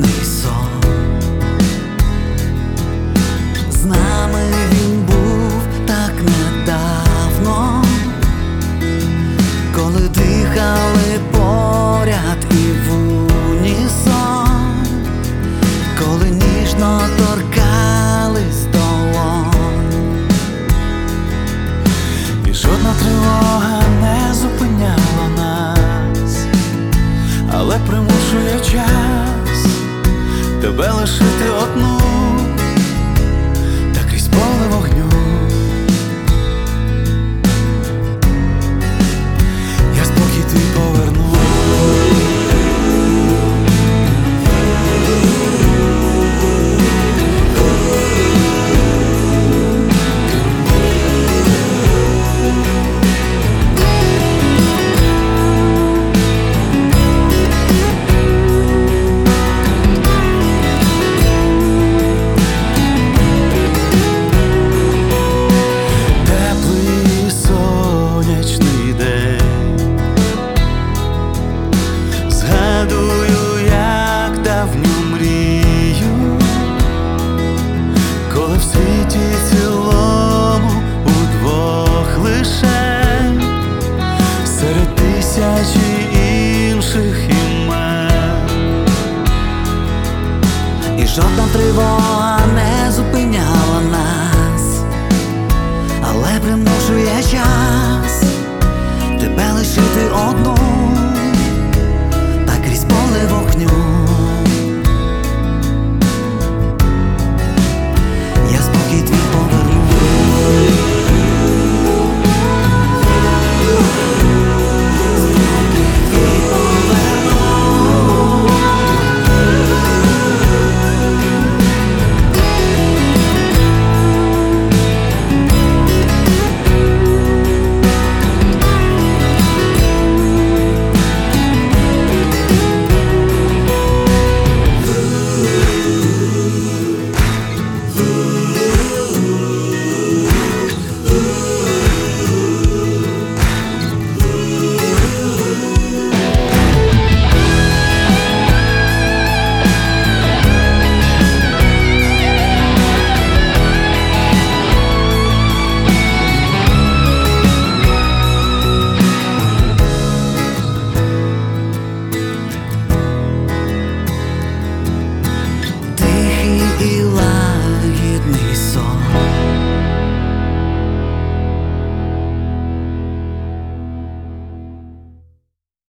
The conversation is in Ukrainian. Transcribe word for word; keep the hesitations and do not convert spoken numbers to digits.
мирний сон. З нами він був так недавно, коли дихали поряд і в унісон, коли ніжно торкались долонь. І жодна тривога не зупиняла нас, але примушує час тебе лишити одну, та крізь поле вогню. Я спокій твій поверну. Згадую, як давню мрію, коли в світі цілому удвох лише, серед тисячі інших імен. І жодна тривога не зупиняла нас, але примушує час тебе лишити одну,